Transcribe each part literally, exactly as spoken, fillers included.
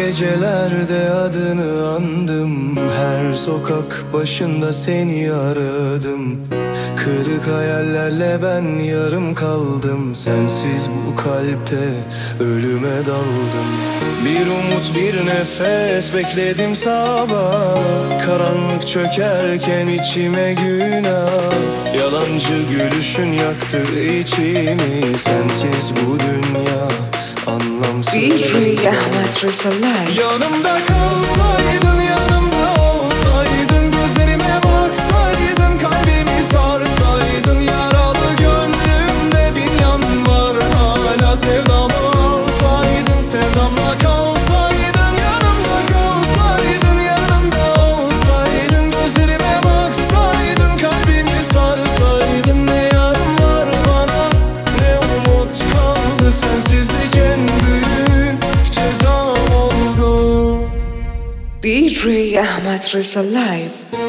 gecelerde adını andım, her sokak başında seni aradım. Kırık hayallerle ben yarım kaldım, sensiz bu kalpte ölüme daldım. Bir umut bir nefes bekledim sabah, karanlık çökerken içime günah. Yalancı gülüşün yaktı içimi, sensiz bu dünya anlamsız. D J Ahmet Risalay. Yanımda kalsaydın, yanımda olsaydın, gözlerime baksaydın, kalbimi sarsaydın. Yaralı gönlümde bir yan var, hala sevdamı alsaydın, sevdamla kalsaydın. Yanımda kalsaydın, yanımda olsaydın, gözlerime baksaydın, kalbimi sarsaydın. Ne yarım var bana, ne umut kaldı, sensizlik en büyük cezam oldu. D J Ahmet Risalay.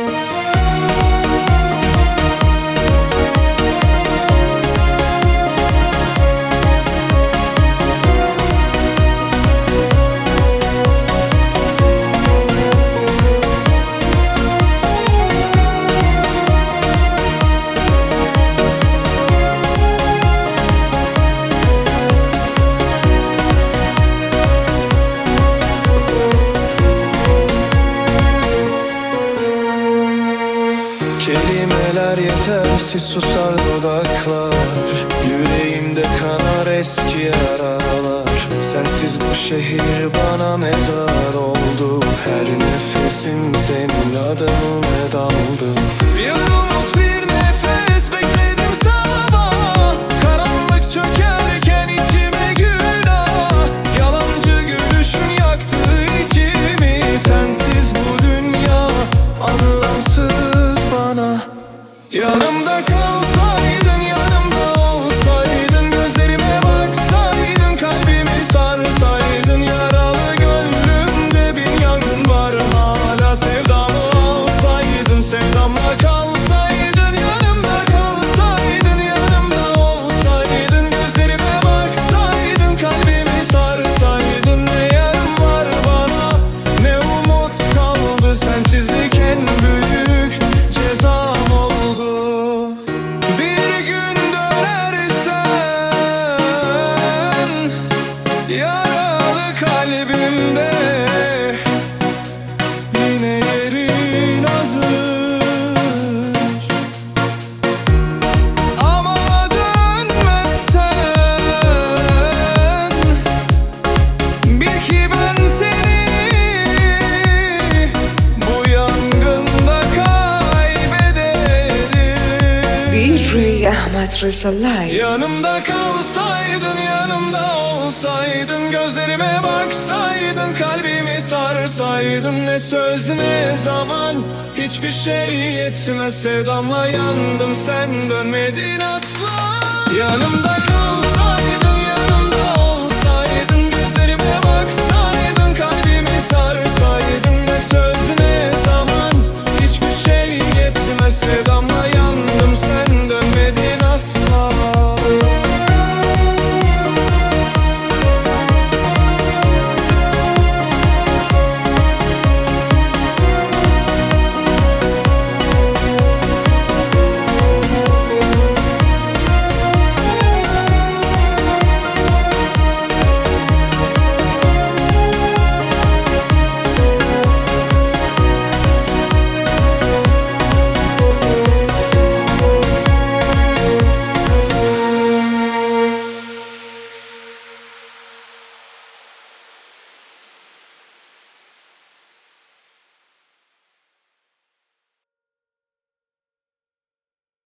Kelimeler yetersiz, susar dudaklar, yüreğimde kanar eski yaralar. Sensiz bu şehir bana mezar oldu, her nefesim senin adımına daldı. Bir umut bir nefes bekledim sabah, karanlık çökerken içime günah. Yalancı gülüşün yaktı içimi, sensiz bu dünya anlamsız bana. Yanımda kalsaydın, yanımda olsaydın, gözlerime baksaydın, kalbimi sarsaydın. Yaralı gönlümde bir yangın var, hala sevdamı alsaydın, sevdamla kalsaydın. Yanımda kalsaydın, yanımda olsaydın, gözlerime baksaydın, kalbimi sarsaydın. Ne yarım var bana, ne umut kaldı, sensizlik en büyük cezam oldu. Bir gün dönersen yaralı kalbimde, yine yerin hazır. Ama dönmezsen bil ki ben seni bu yangında kaybederim. D J Ahmet Risalay. Yanımda kalsaydın, yanımda olsaydın, gözlerime baksaydın, kalbimi sarsaydın. Ne söz ne zaman, hiçbir şey yetmez, sevdamla yandım, sen dönmedin asla. Yanımda